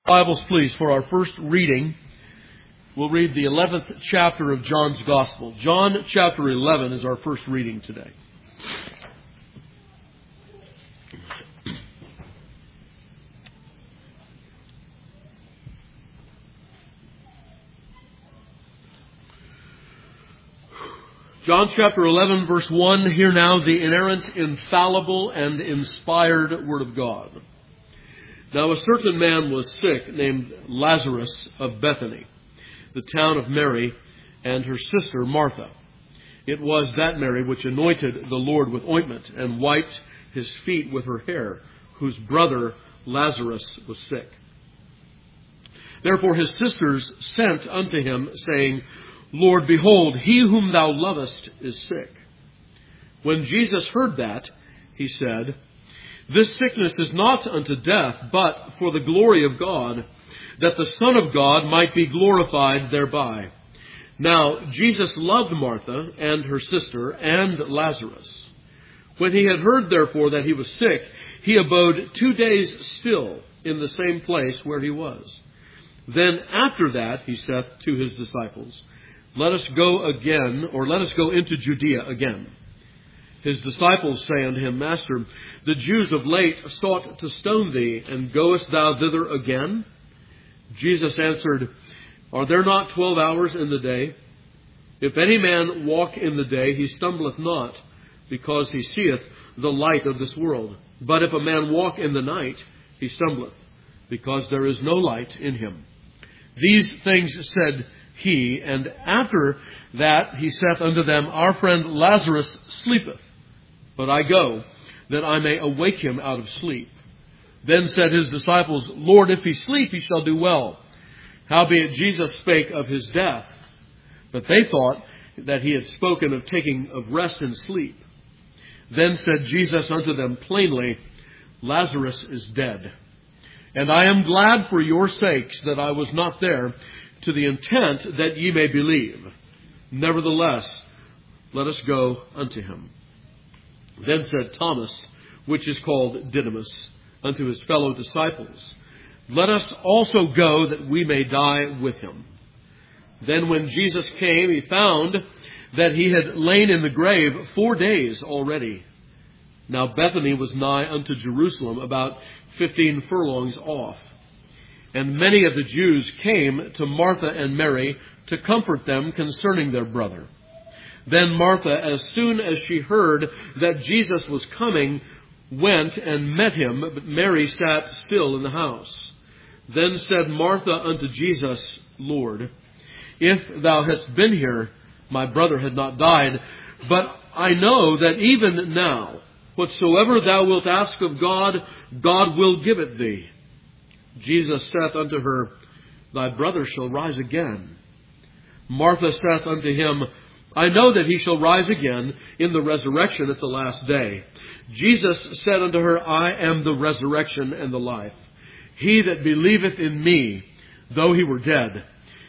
Bibles, please, for our first reading. We'll read the 11th chapter of John's Gospel. John chapter 11 is our first reading today. John chapter 11, verse 1, hear now the inerrant, infallible, and inspired Word of God. Now a certain man was sick, named Lazarus of Bethany, the town of Mary, and her sister Martha. It was that Mary which anointed the Lord with ointment, and wiped his feet with her hair, whose brother Lazarus was sick. Therefore his sisters sent unto him, saying, Lord, behold, he whom thou lovest is sick. When Jesus heard that, he said, This sickness is not unto death, but for the glory of God, that the Son of God might be glorified thereby. Now Jesus loved Martha and her sister and Lazarus. When he had heard therefore that he was sick, he abode 2 days still in the same place where he was. Then after that he saith to his disciples, Let us go into Judea again. His disciples say unto him, Master, the Jews of late sought to stone thee, and goest thou thither again? Jesus answered, Are there not 12 hours in the day? If any man walk in the day, he stumbleth not, because he seeth the light of this world. But if a man walk in the night, he stumbleth, because there is no light in him. These things said he, and after that he saith unto them, Our friend Lazarus sleepeth, but I go, that I may awake him out of sleep. Then said his disciples, Lord, if he sleep, he shall do well. Howbeit Jesus spake of his death. But they thought that he had spoken of taking of rest and sleep. Then said Jesus unto them plainly, Lazarus is dead. And I am glad for your sakes that I was not there, to the intent that ye may believe. Nevertheless, let us go unto him. Then said Thomas, which is called Didymus, unto his fellow disciples, Let us also go, that we may die with him. Then when Jesus came, he found that he had lain in the grave 4 days already. Now Bethany was nigh unto Jerusalem, about 15 furlongs off. And many of the Jews came to Martha and Mary to comfort them concerning their brother. Then Martha, as soon as she heard that Jesus was coming, went and met him, but Mary sat still in the house. Then said Martha unto Jesus, Lord, if thou hadst been here, my brother had not died. But I know that even now, whatsoever thou wilt ask of God, God will give it thee. Jesus saith unto her, Thy brother shall rise again. Martha saith unto him, I know that he shall rise again in the resurrection at the last day. Jesus said unto her, I am the resurrection and the life. He that believeth in me, though he were dead,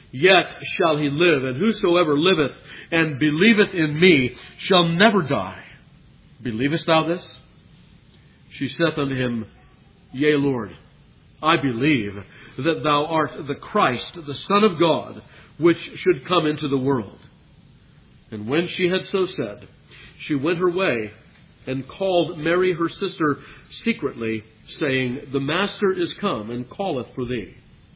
yet shall he live. And whosoever liveth and believeth in me shall never die. Believest thou this? She saith unto him, Yea, Lord, I believe that thou art the Christ, the Son of God, which should come into the world. And when she had so said, she went her way and called Mary her sister secretly, saying, The Master is come and calleth for thee.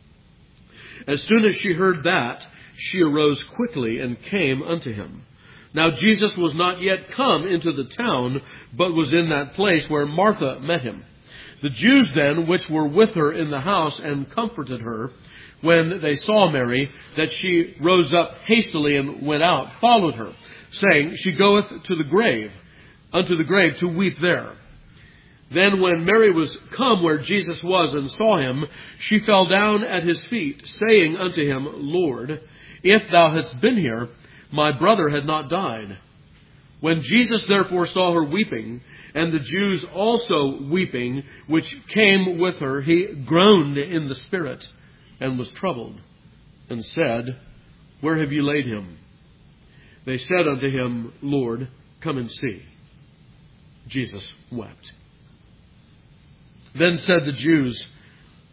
As soon as she heard that, she arose quickly and came unto him. Now Jesus was not yet come into the town, but was in that place where Martha met him. The Jews then, which were with her in the house and comforted her, when they saw Mary, that she rose up hastily and went out, followed her, saying, She goeth to the grave, unto the grave to weep there. Then when Mary was come where Jesus was and saw him, she fell down at his feet, saying unto him, Lord, if thou hadst been here, my brother had not died. When Jesus therefore saw her weeping, and the Jews also weeping, which came with her, he groaned in the spirit, and was troubled, and said, Where have you laid him? They said unto him, Lord, come and see. Jesus wept. Then said the Jews,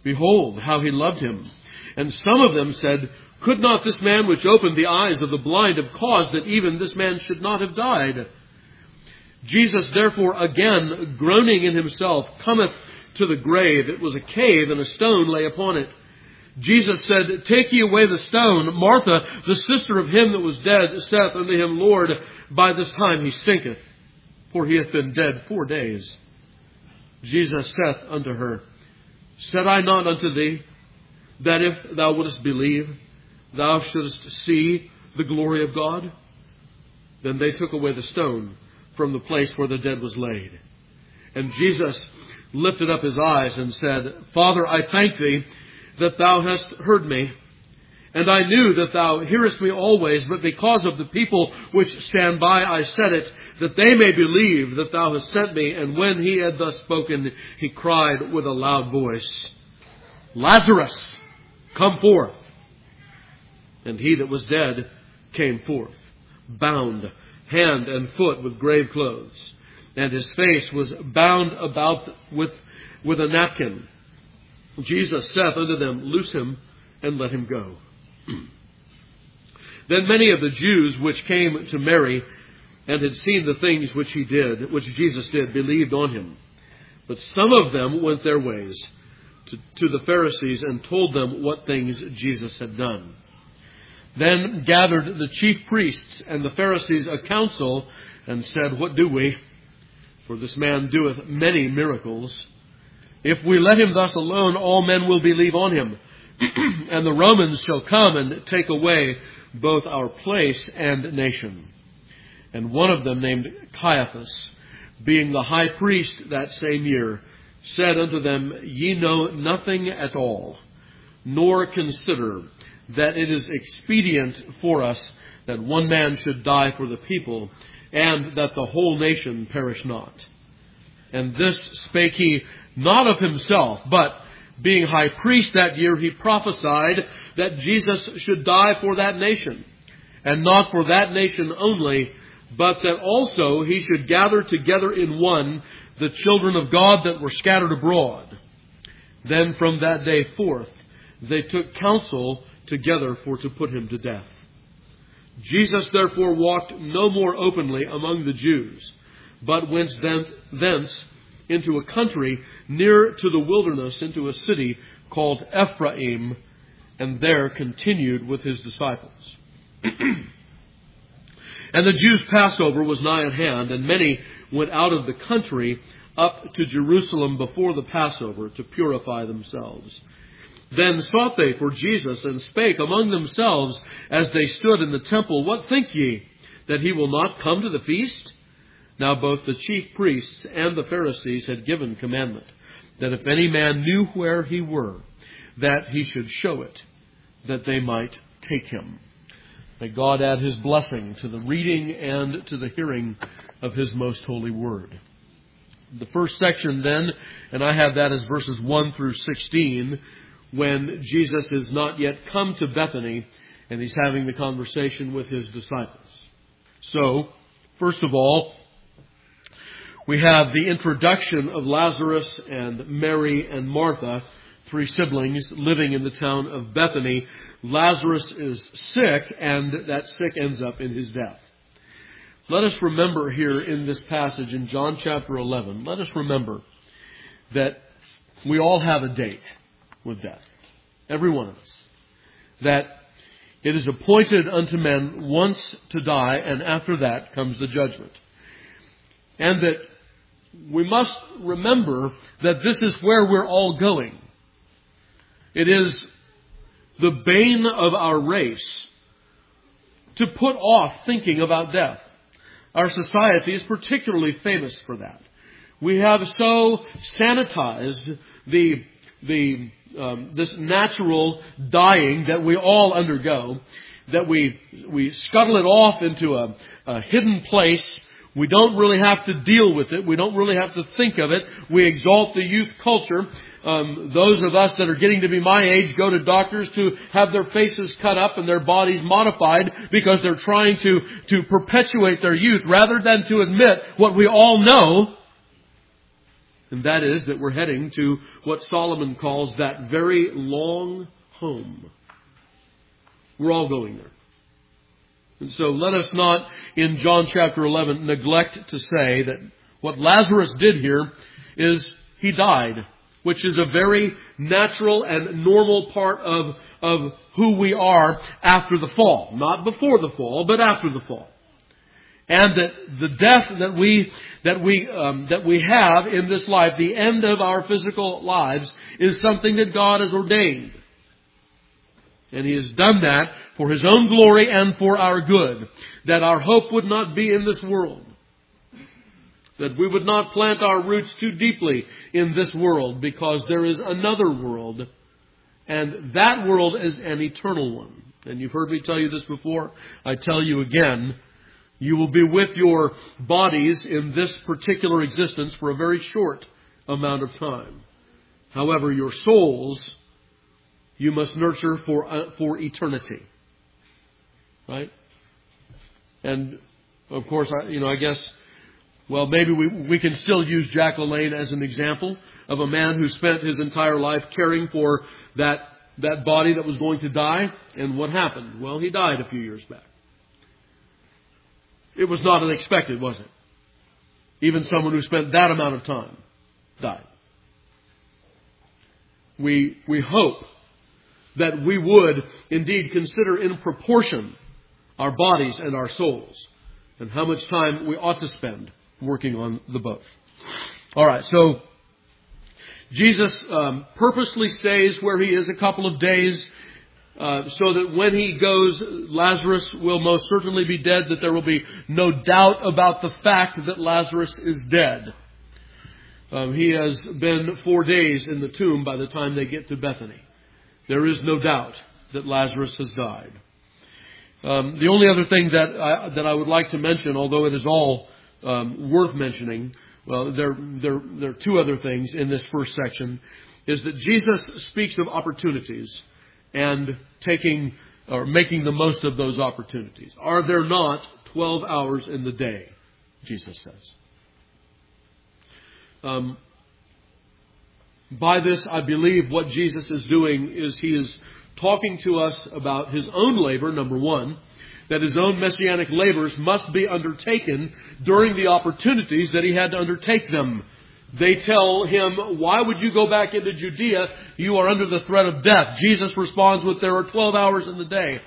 Behold, how he loved him. And some of them said, Could not this man which opened the eyes of the blind have caused that even this man should not have died? Jesus therefore again, groaning in himself, cometh to the grave. It was a cave, and a stone lay upon it. Jesus said, Take ye away the stone. Martha, the sister of him that was dead, saith unto him, Lord, by this time he stinketh, for he hath been dead 4 days. Jesus saith unto her, Said I not unto thee, that if thou wouldest believe, thou shouldest see the glory of God? Then they took away the stone from the place where the dead was laid. And Jesus lifted up his eyes and said, Father, I thank thee that thou hast heard me. And I knew that thou hearest me always, but because of the people which stand by I said it, that they may believe that thou hast sent me. And when he had thus spoken, he cried with a loud voice, Lazarus, come forth. And he that was dead came forth, bound hand and foot with grave clothes, and his face was bound about with a napkin. Jesus saith unto them, Loose him, and let him go. Then many of the Jews which came to Mary, and had seen the things which Jesus did, believed on him. But some of them went their ways to the Pharisees, and told them what things Jesus had done. Then gathered the chief priests and the Pharisees a council, and said, What do we? For this man doeth many miracles. If we let him thus alone, all men will believe on him. And the Romans shall come and take away both our place and nation. And one of them, named Caiaphas, being the high priest that same year, said unto them, Ye know nothing at all, nor consider that it is expedient for us that one man should die for the people, and that the whole nation perish not. And this spake he not of himself, but being high priest that year, he prophesied that Jesus should die for that nation, and not for that nation only, but that also he should gather together in one the children of God that were scattered abroad. Then from that day forth they took counsel together for to put him to death. Jesus therefore walked no more openly among the Jews, but went thence into a country near to the wilderness, into a city called Ephraim, and there continued with his disciples. And the Jews' Passover was nigh at hand, and many went out of the country up to Jerusalem before the Passover to purify themselves. Then sought they for Jesus, and spake among themselves as they stood in the temple, What think ye, that he will not come to the feast? Now both the chief priests and the Pharisees had given commandment, that if any man knew where he were, that he should show it, that they might take him. May God add his blessing to the reading and to the hearing of his most holy word. The first section then, and I have that as verses 1 through 16, when Jesus is not yet come to Bethany, and he's having the conversation with his disciples. So, first of all, we have the introduction of Lazarus and Mary and Martha, 3 siblings living in the town of Bethany. Lazarus is sick, and that sick ends up in his death. Let us remember here in this passage in John chapter 11, let us remember that we all have a date with death. Every one of us. That it is appointed unto men once to die, and after that comes the judgment. And that we must remember that this is where we're all going. It is the bane of our race to put off thinking about death. Our society is particularly famous for that. We have so sanitized this natural dying that we all undergo, that we scuttle it off into a hidden place. We don't really have to deal with it. We don't really have to think of it. We exalt the youth culture. Those of us that are getting to be my age go to doctors to have their faces cut up and their bodies modified because they're trying to perpetuate their youth rather than to admit what we all know, And that is that we're heading to what Solomon calls that very long home. We're all going there. And so let us not, in John chapter 11, neglect to say that what Lazarus did here is he died, which is a very natural and normal part of who we are after the fall. Not before the fall, but after the fall. And that the death that we have in this life, the end of our physical lives, is something that God has ordained. And He has done that for His own glory and for our good. That our hope would not be in this world. That we would not plant our roots too deeply in this world, because there is another world. And that world is an eternal one. And you've heard me tell you this before. I tell you again. You will be with your bodies in this particular existence for a very short amount of time. However, your souls, you must nurture for eternity. Right? And, of course, I guess, well, maybe we can still use Jack LaLanne as an example of a man who spent his entire life caring for that body that was going to die. And what happened? Well, he died a few years back. It was not unexpected, was it? Even someone who spent that amount of time died. We hope that we would indeed consider in proportion our bodies and our souls, and how much time we ought to spend working on the both. All right, so Jesus purposely stays where He is a couple of days, so that when He goes, Lazarus will most certainly be dead, that there will be no doubt about the fact that Lazarus is dead. He has been 4 days in the tomb by the time they get to Bethany. There is no doubt that Lazarus has died. The only other thing that I would like to mention, although it is all worth mentioning, well, there are two other things in this first section, is that Jesus speaks of opportunities and taking or making the most of those opportunities. Are there not 12 hours in the day? Jesus says. By this, I believe what Jesus is doing is He is talking to us about His own labor, number one, that His own messianic labors must be undertaken during the opportunities that He had to undertake them. They tell Him, why would you go back into Judea? You are under the threat of death. Jesus responds with, there are 12 hours in the day.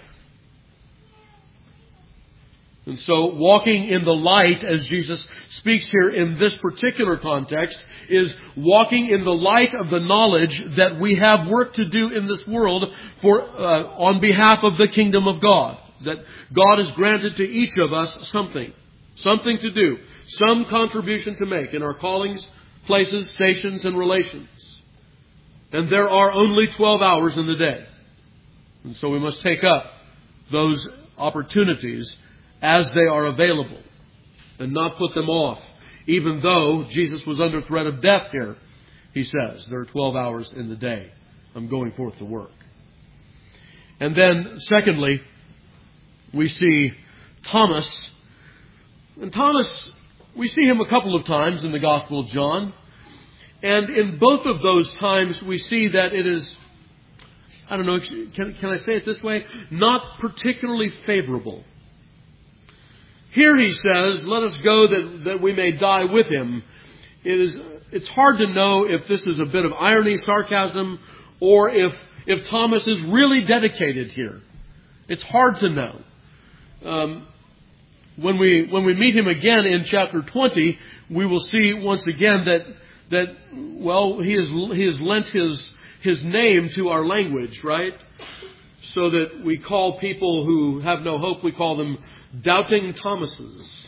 And so walking in the light, as Jesus speaks here in this particular context, is walking in the light of the knowledge that we have work to do in this world on behalf of the kingdom of God. That God has granted to each of us something to do, some contribution to make in our callings, places, stations, and relations. And there are only 12 hours in the day. And so we must take up those opportunities as they are available and not put them off. Even though Jesus was under threat of death here, He says, there are 12 hours in the day. I'm going forth to work. And then, secondly, we see Thomas. And Thomas, we see him a couple of times in the Gospel of John. And in both of those times, we see that it is, I don't know, can I say it this way? Not particularly favorable. Here he says, let us go that we may die with Him. It's hard to know if this is a bit of irony, sarcasm, or if Thomas is really dedicated here. It's hard to know. When we meet him again in chapter 20, we will see once again that he has lent his name to our language, right? So that we call people who have no hope, we call them doubting Thomases.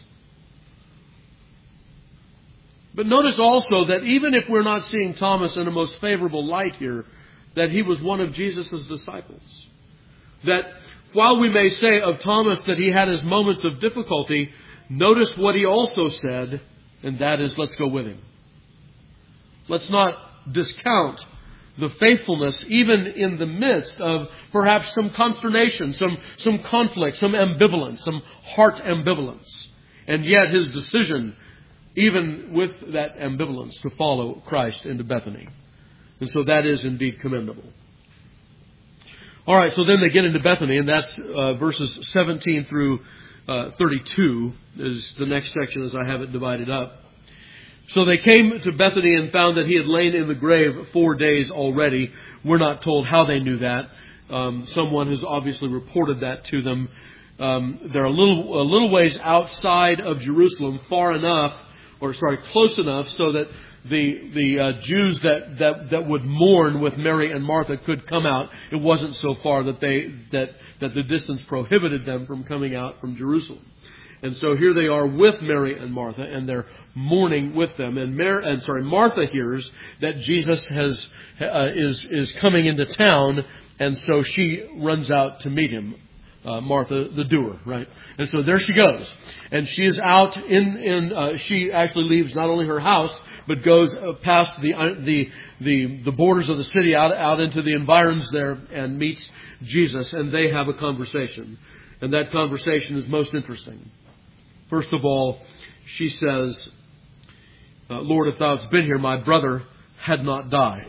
But notice also that even if we're not seeing Thomas in a most favorable light here, that he was one of Jesus' disciples. That while we may say of Thomas that he had his moments of difficulty, notice what he also said, and that is, let's go with Him. Let's not discount the faithfulness, even in the midst of perhaps some consternation, some conflict, some ambivalence, some heart ambivalence. And yet his decision even with that ambivalence, to follow Christ into Bethany. And so that is indeed commendable. All right, so then they get into Bethany, and that's verses 17 through 32 is the next section as I have it divided up. So they came to Bethany and found that he had lain in the grave 4 days already. We're not told how they knew that. Someone has obviously reported that to them. They're a little ways outside of Jerusalem, close enough so that the Jews that would mourn with Mary and Martha could come out. It wasn't so far that the distance prohibited them from coming out from Jerusalem. And so here they are with Mary and Martha, and they're mourning with them. And Martha hears that Jesus is coming into town, and so she runs out to meet him. Martha, the doer, right? And so there she goes. And she is out she actually leaves not only her house, but goes past the borders of the city out into the environs there and meets Jesus. And they have a conversation. And that conversation is most interesting. First of all, she says, Lord, if thou hadst been here, my brother had not died.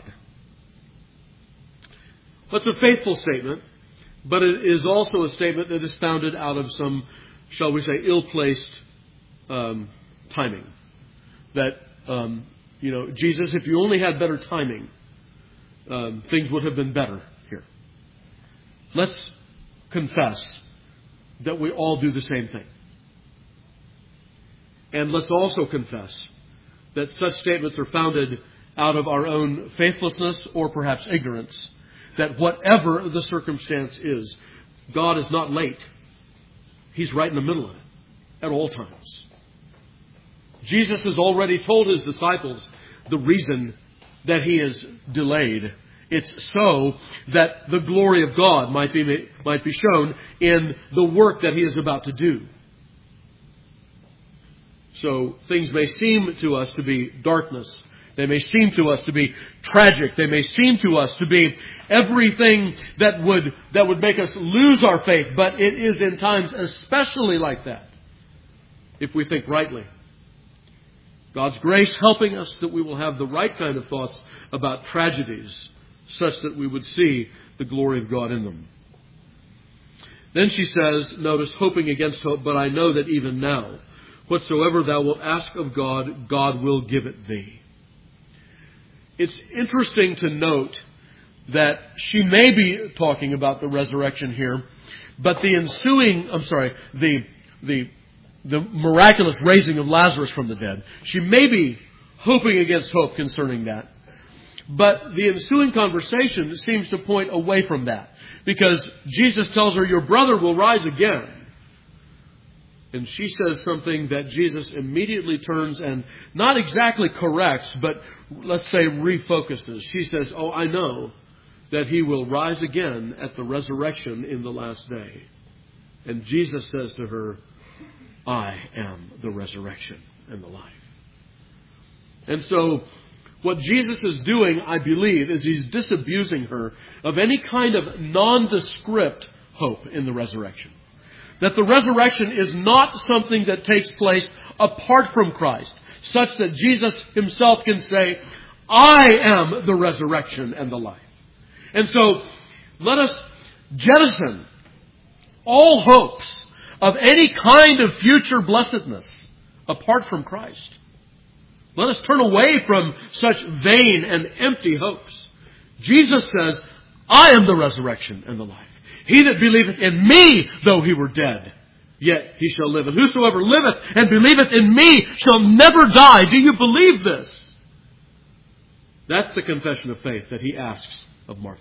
That's a faithful statement. But it is also a statement that is founded out of some, shall we say, ill-placed timing. That, Jesus, if you only had better timing, things would have been better here. Let's confess that we all do the same thing. And let's also confess that such statements are founded out of our own faithlessness or perhaps ignorance. That whatever the circumstance is, God is not late. He's right in the middle of it at all times. Jesus has already told his disciples the reason that he is delayed. It's so that the glory of God might be shown in the work that he is about to do. So things may seem to us to be darkness. They may seem to us to be tragic. They may seem to us to be everything that would make us lose our faith. But it is in times especially like that, if we think rightly. God's grace helping us that we will have the right kind of thoughts about tragedies, such that we would see the glory of God in them. Then she says, notice, hoping against hope, but I know that even now, whatsoever thou wilt ask of God, God will give it thee. It's interesting to note that she may be talking about the resurrection here, but the miraculous raising of Lazarus from the dead, she may be hoping against hope concerning that. But the ensuing conversation seems to point away from that, because Jesus tells her, your brother will rise again. And she says something that Jesus immediately turns and not exactly corrects, but let's say refocuses. She says, oh, I know that he will rise again at the resurrection in the last day. And Jesus says to her, I am the resurrection and the life. And so what Jesus is doing, I believe, is he's disabusing her of any kind of nondescript hope in the resurrection. That the resurrection is not something that takes place apart from Christ, such that Jesus himself can say, I am the resurrection and the life. And so, let us jettison all hopes of any kind of future blessedness apart from Christ. Let us turn away from such vain and empty hopes. Jesus says, I am the resurrection and the life. He that believeth in me, though he were dead, yet he shall live. And whosoever liveth and believeth in me shall never die. Do you believe this? That's the confession of faith that he asks of Martha.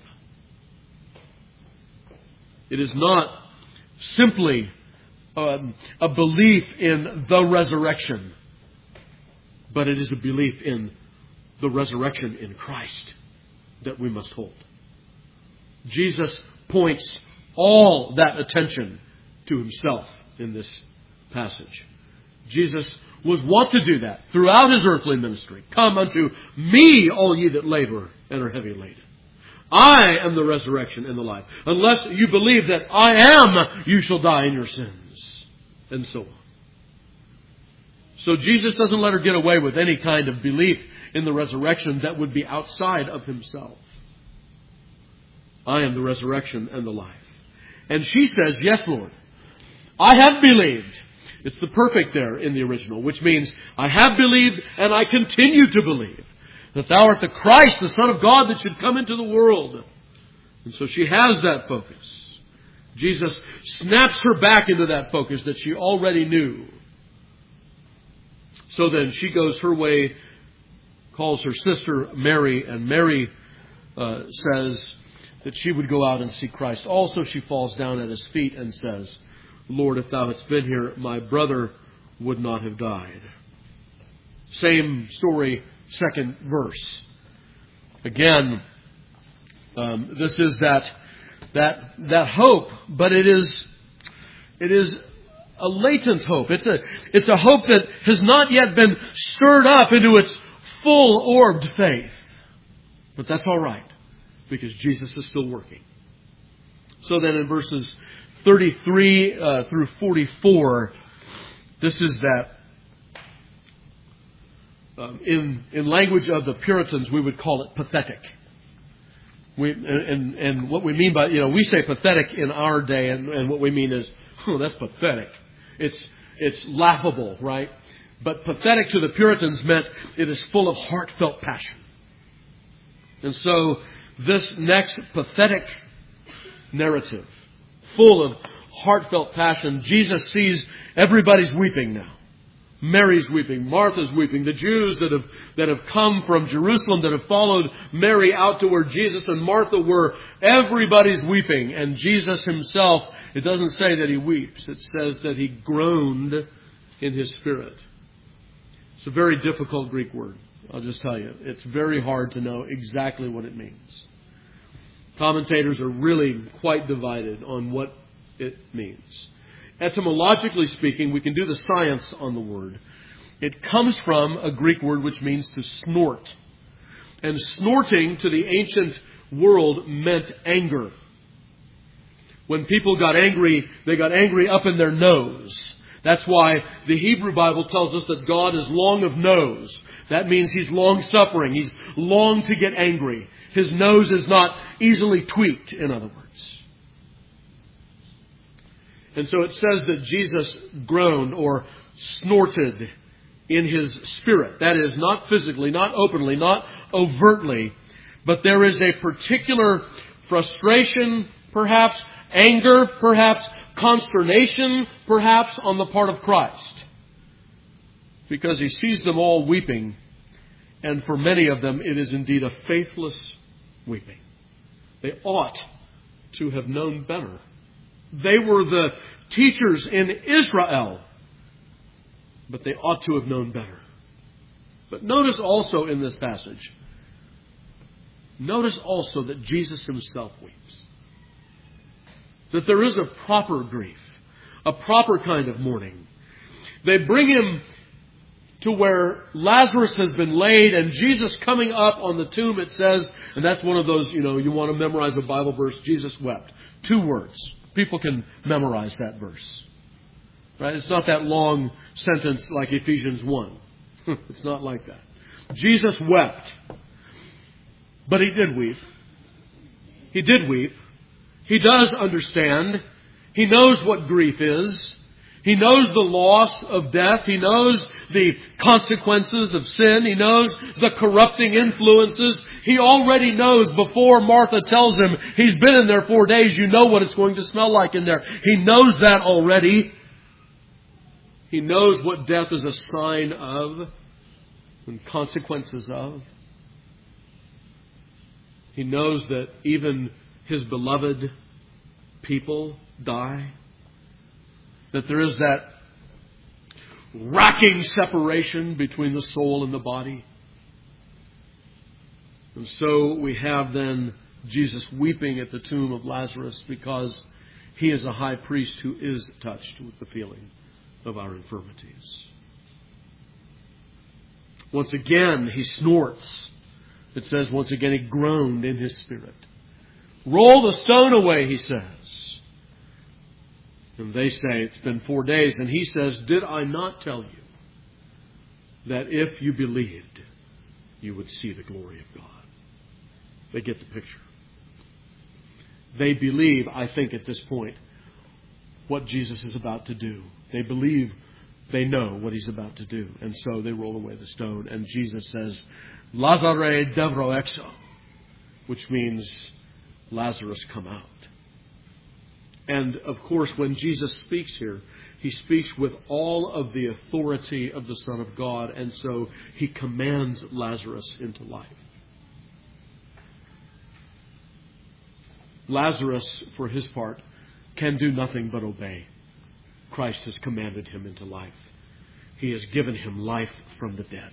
It is not simply a belief in the resurrection, but it is a belief in the resurrection in Christ that we must hold. Jesus points all that attention to himself in this passage. Jesus was wont to do that throughout his earthly ministry. Come unto me, all ye that labor and are heavy laden. I am the resurrection and the life. Unless you believe that I am, you shall die in your sins. And so on. So Jesus doesn't let her get away with any kind of belief in the resurrection that would be outside of himself. I am the resurrection and the life. And she says, yes, Lord, I have believed. It's the perfect there in the original, which means I have believed and I continue to believe that thou art the Christ, the Son of God that should come into the world. And so she has that focus. Jesus snaps her back into that focus that she already knew. So then she goes her way, calls her sister Mary, and Mary says that she would go out and see Christ. Also she falls down at his feet and says, Lord, if thou hadst been here, my brother would not have died. Same story, second verse. Again, this is that hope, but it is a latent hope. It's a hope that has not yet been stirred up into its full-orbed faith. But that's all right, because Jesus is still working. So then in verses 33 through 44, this is that, in language of the Puritans, we would call it pathetic. And what we mean by, we say pathetic in our day, and what we mean is, that's pathetic. It's laughable, right? But pathetic to the Puritans meant it is full of heartfelt passion. And so this next pathetic narrative, full of heartfelt passion, Jesus sees everybody's weeping now. Mary's weeping, Martha's weeping, the Jews that have come from Jerusalem, that have followed Mary out to where Jesus and Martha were, everybody's weeping. And Jesus himself, it doesn't say that he weeps, it says that he groaned in his spirit. It's a very difficult Greek word, I'll just tell you. It's very hard to know exactly what it means. Commentators are really quite divided on what it means. Etymologically speaking, we can do the science on the word. It comes from a Greek word which means to snort. And snorting to the ancient world meant anger. When people got angry, they got angry up in their nose. That's why the Hebrew Bible tells us that God is long of nose. That means he's long-suffering. He's long to get angry. His nose is not easily tweaked, in other words. And so it says that Jesus groaned or snorted in his spirit. That is, not physically, not openly, not overtly, but there is a particular frustration, perhaps, anger, perhaps, consternation, perhaps, on the part of Christ. Because he sees them all weeping, and for many of them it is indeed a faithless weeping. They ought to have known better. They were the teachers in Israel, but they ought to have known better. But notice also in this passage, notice also that Jesus himself weeps. That there is a proper grief, a proper kind of mourning. They bring him to where Lazarus has been laid, and Jesus coming up on the tomb, it says, and that's one of those, you want to memorize a Bible verse, Jesus wept. 2 words. People can memorize that verse. Right? It's not that long sentence like Ephesians 1. It's not like that. Jesus wept. But he did weep. He did weep. He does understand. He knows what grief is. He knows the loss of death. He knows the consequences of sin. He knows the corrupting influences. He already knows before Martha tells him he's been in there 4 days. You know what it's going to smell like in there. He knows that already. He knows what death is a sign of and consequences of. He knows that even his beloved people die. That there is that racking separation between the soul and the body. And so we have then Jesus weeping at the tomb of Lazarus because he is a high priest who is touched with the feeling of our infirmities. Once again, he snorts. It says once again he groaned in his spirit. Roll the stone away, he says. And they say, it's been 4 days. And he says, did I not tell you that if you believed, you would see the glory of God. They get the picture. They believe, I think at this point, what Jesus is about to do. They believe they know what He's about to do. And so they roll away the stone. And Jesus says, Lazare devro exo, which means, Lazarus, come out. And of course, when Jesus speaks here, He speaks with all of the authority of the Son of God. And so He commands Lazarus into life. Lazarus, for his part, can do nothing but obey. Christ has commanded him into life. He has given him life from the dead.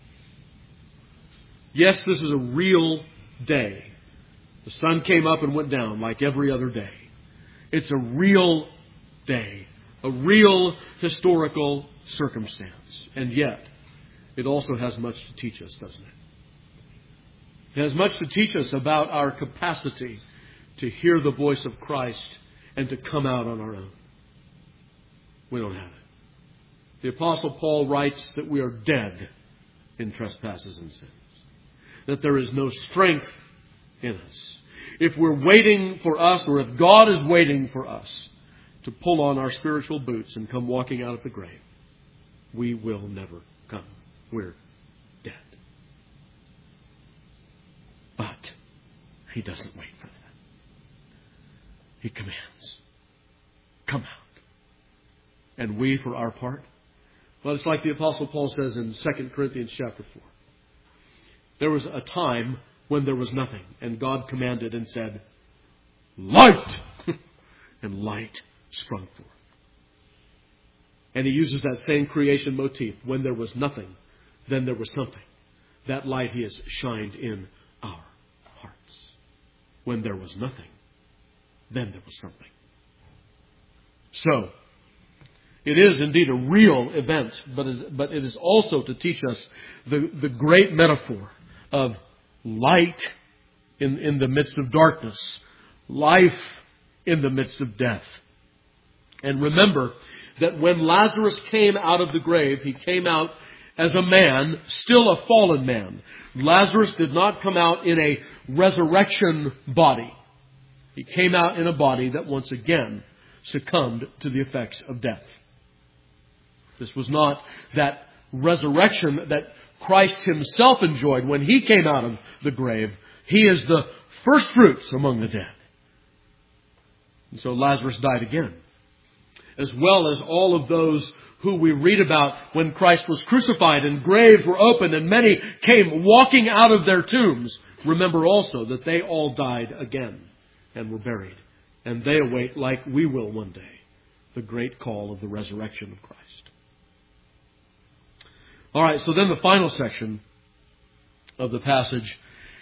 Yes, this is a real day. The sun came up and went down like every other day. It's a real day, a real historical circumstance. And yet, it also has much to teach us, doesn't it? It has much to teach us about our capacity to hear the voice of Christ and to come out on our own. We don't have it. The Apostle Paul writes that we are dead in trespasses and sins. That there is no strength in us. If we're waiting for us, or if God is waiting for us to pull on our spiritual boots and come walking out of the grave, we will never come. We're dead. But He doesn't wait for that. He commands, come out. And we, for our part, well, it's like the Apostle Paul says in 2 Corinthians chapter 4. There was a time when there was nothing, and God commanded and said, light! And light sprung forth. And He uses that same creation motif. When there was nothing, then there was something. That light He has shined in our hearts. When there was nothing, then there was something. So, it is indeed a real event, but it is also to teach us the great metaphor of light in the midst of darkness, life in the midst of death. And remember that when Lazarus came out of the grave, he came out as a man, still a fallen man. Lazarus did not come out in a resurrection body. He came out in a body that once again succumbed to the effects of death. This was not that resurrection that Christ Himself enjoyed when He came out of the grave. He is the first fruits among the dead. And so Lazarus died again. As well as all of those who we read about when Christ was crucified and graves were opened and many came walking out of their tombs. Remember also that they all died again and were buried. And they await, like we will one day, the great call of the resurrection of Christ. All right, so then the final section of the passage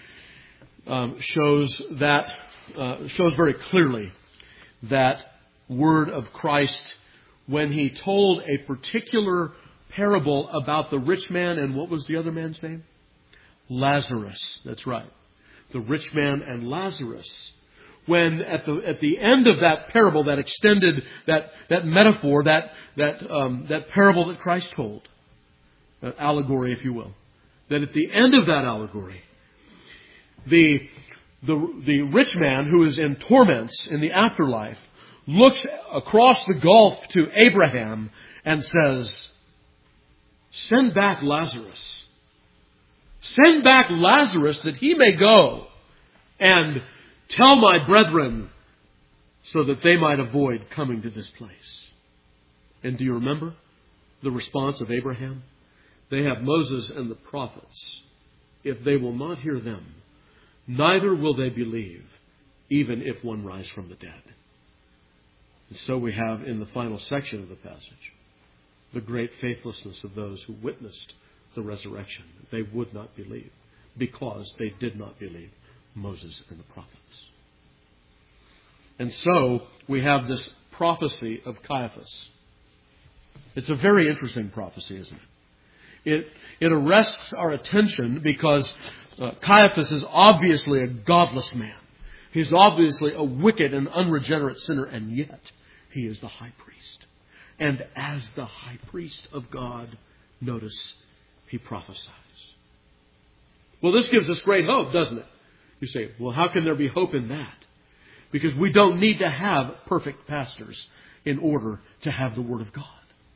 shows very clearly that word of Christ when He told a particular parable about the rich man and what was the other man's name? Lazarus. That's right. The rich man and Lazarus. When at the end of that parable, that extended that metaphor, that parable that Christ told, allegory, if you will, that at the end of that allegory, the rich man who is in torments in the afterlife looks across the gulf to Abraham and says, "Send back Lazarus. Send back Lazarus that he may go and tell my brethren so that they might avoid coming to this place." And do you remember the response of Abraham? They have Moses and the prophets. If they will not hear them, neither will they believe, even if one rise from the dead. And so we have in the final section of the passage the great faithlessness of those who witnessed the resurrection. They would not believe because they did not believe Moses and the prophets. And so we have this prophecy of Caiaphas. It's a very interesting prophecy, isn't it? It arrests our attention because Caiaphas is obviously a godless man. He's obviously a wicked and unregenerate sinner, and yet he is the high priest. And as the high priest of God, notice, he prophesies. Well, this gives us great hope, doesn't it? You say, well, how can there be hope in that? Because we don't need to have perfect pastors in order to have the Word of God.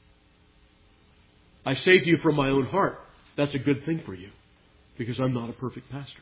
I say to you from my own heart, that's a good thing for you, because I'm not a perfect pastor.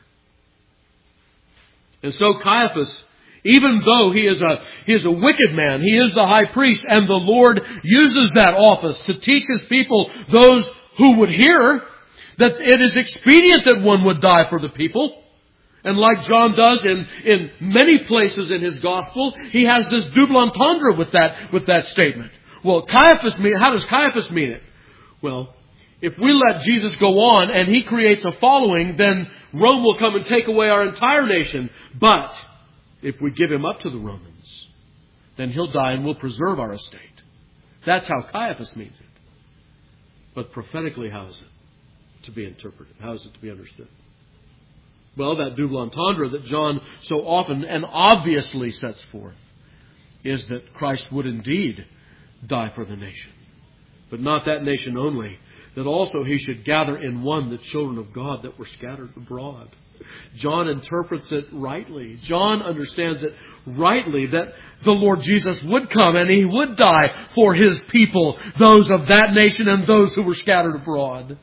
And so Caiaphas, even though he is a wicked man, he is the high priest, and the Lord uses that office to teach His people, those who would hear, that it is expedient that one would die for the people. And like John does in many places in his gospel, he has this double entendre with that statement. Well, how does Caiaphas mean it? Well, if we let Jesus go on and He creates a following, then Rome will come and take away our entire nation. But if we give Him up to the Romans, then He'll die and we'll preserve our estate. That's how Caiaphas means it. But prophetically, how is it to be interpreted? How is it to be understood? Well, that double entendre that John so often and obviously sets forth is that Christ would indeed die for the nation. But not that nation only, that also He should gather in one the children of God that were scattered abroad. John interprets it rightly. John understands it rightly, that the Lord Jesus would come and He would die for His people, those of that nation and those who were scattered abroad.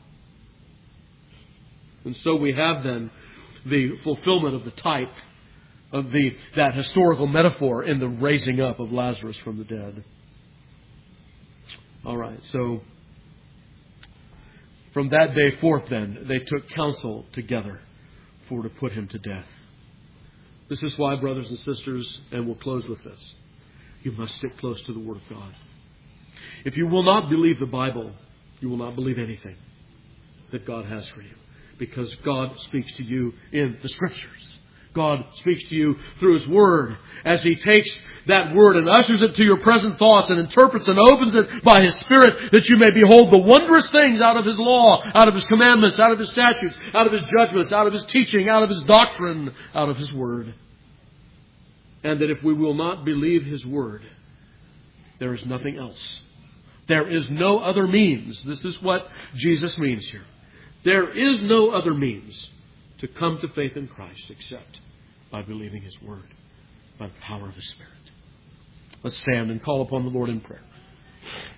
And so we have then the fulfillment of the type of that historical metaphor in the raising up of Lazarus from the dead. All right, so from that day forth then, they took counsel together to put Him to death. This is why, brothers and sisters, and we'll close with this, you must stick close to the Word of God. If you will not believe the Bible, you will not believe anything that God has for you. Because God speaks to you in the Scriptures. God speaks to you through His Word as He takes that Word and ushers it to your present thoughts and interprets and opens it by His Spirit, that you may behold the wondrous things out of His law, out of His commandments, out of His statutes, out of His judgments, out of His teaching, out of His doctrine, out of His Word. And that if we will not believe His Word, there is nothing else. There is no other means. This is what Jesus means here. There is no other means to come to faith in Christ except by believing His Word, by the power of His Spirit. Let's stand and call upon the Lord in prayer.